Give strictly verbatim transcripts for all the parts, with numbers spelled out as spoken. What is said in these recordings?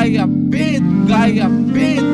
Gaia Beat, Gaia Beat.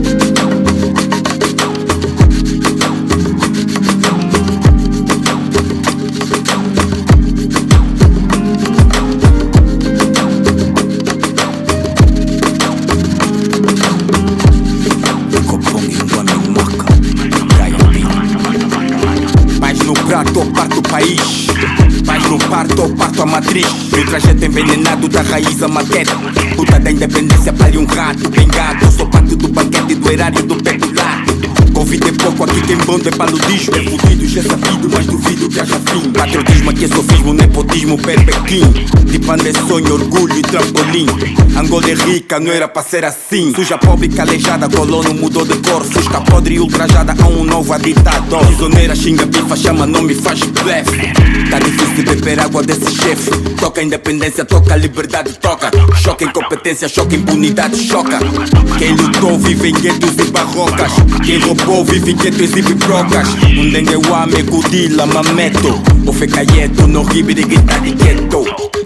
Prato, parto o país. Mas no parto, parto a matriz. Meu trajeto envenenado da raiz a maquete. Puta da independência, pare um rato. Bem gato, sou parte do banquete do erário do peculato. Convite é pouco, aqui quem bando é paludismo. É fudido, já sabido, mas duvido que haja fim. Patriotismo aqui é sofismo, nepotismo, perpequim. De panda é sonho, orgulho e trampolim. Angola é rica, não era pra ser assim. Suja, pobre, calejada, colono mudou de cor. Fusca podre e ultrajada a um novo ditador. Prisioneira, xinga, bifa, chama, não me faz blefe. Tá difícil beber água desse chefe. Toca a independência, toca a liberdade, toca. Choca incompetência, choca impunidade, choca. Quem lutou vive em guetos e barrocas. Quem roubou vive em guetos e bibrocas. Um dengue o ame, kudila, mameto. O fecayeto, no ribe grita de gueto.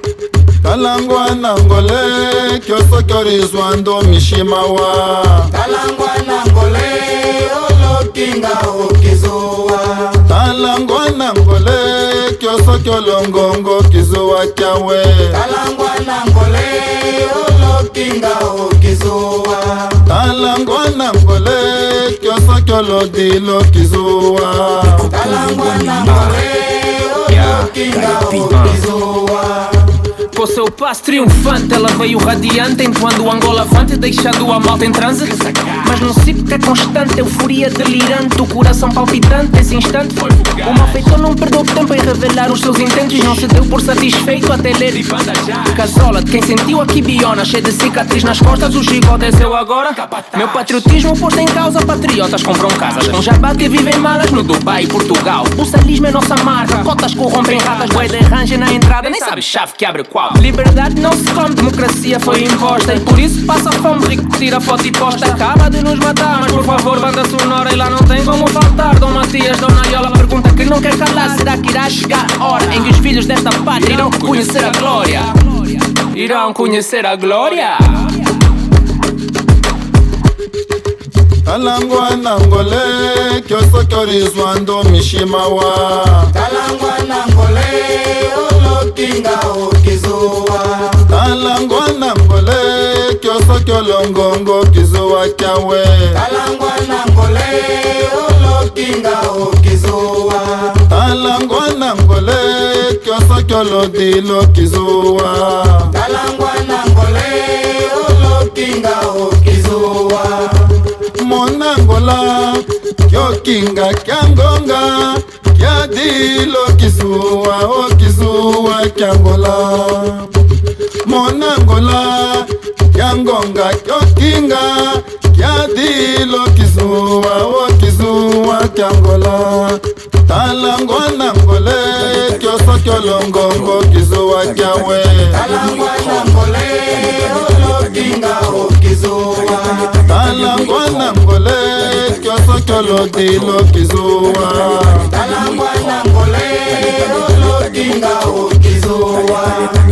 Talangwa nangole, kyoso kyorizwando mishimawa. Talangwa nangole, olo kinga okizowa. Talangwa nangole, kyoso kyolongongo kizowa kyawe. Talangwa nangole, olo kinga okizowa. Talangwa nangole, kyoso kyolodilo kizowa. Talangwa nangole, olo kinga okizowa. Com seu passo triunfante, ela veio radiante, enquanto Angola avante, deixando a malta em transe. Mas não sei porque é constante, euforia delirante, o coração palpitante. Esse instante foi fugaz. O malfeitor não perdeu tempo em revelar os seus intentos. Não se deu por satisfeito até ler casola de quem sentiu a quibiona, cheia de cicatriz nas costas. O chico desceu agora. Meu patriotismo posto em causa, patriotas compram casas com jabá que vivem malas no Dubai e Portugal. O salismo é nossa marca, cotas corrompem ratas, boi de range na entrada, nem sabe chave que abre qual. Liberdade não se come, democracia foi imposta. E por isso passa fome, rico tira foto e posta. Acaba de nos matar, mas por favor banda sonora. E lá não tem como faltar Dom Matias, Dona Iola pergunta que não quer calar. Será que irá chegar a hora em que os filhos desta pátria irão conhecer a glória? Irão conhecer a glória? Talangwa nangole, kyoso kyorizwando mishimawa. Talangwa nangole, olo kinga okizowa. Talangwa nangole, kyoso kyolongongo kizowa kyawe. Talangwa nangole, olo kinga okizowa. Talangwa nangole, kyoso kyolodilo kizowa. Talangwa nangole, olo kinga okizowa. Monangola, kyo kinga kyangonga, kya dilo kizuwa, o kizuwa kyangola. Monangola, kyangonga, kyo kinga, kya dilo kizuwa, o kizuwa kyangola. Talangwa nangole, kyoso kyolongongo kizuwa kyawe. Talangwa nangole, olo kinga okizowa. Talangwa nangole, kyoso kyolodilo kizuwa. Talangwa nangole, olo kinga okizowa.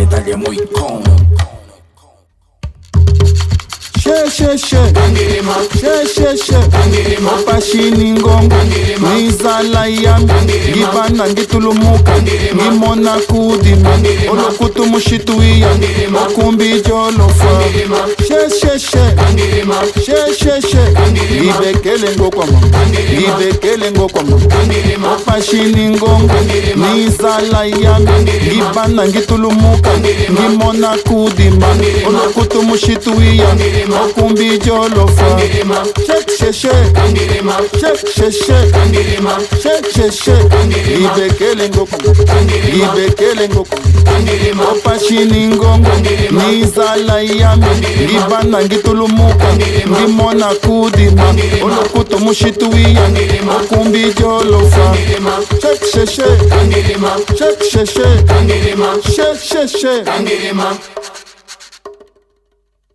She she she, Tangirima, she she she. tangirima, Pashini ngongo, nizala yami, ngibana ngitulumuka, ngimona kudima, olokutu mushituia, okumbi jolofa. She she she, tangirima, she she she. Ngibekele ngokwama, ngibekele ngokwama. tangirima, Pashini ngongo, nizala yami, ngibana ngitulumuka, ngimona kudima, olokutu mushituia, okumbi jolofa. She she she, tangirima, she she she, tangirima, she she she. Ngibekele ngokwama, ngibekele ngokwama. tangirima, Opashini ngongo, nizala yami, ngibana ngitulumuka, ngimona kudima, olokuto mushituia, okumbi jolofa. She she she, tangirima, she she she, tangirima, she she she. tangirima.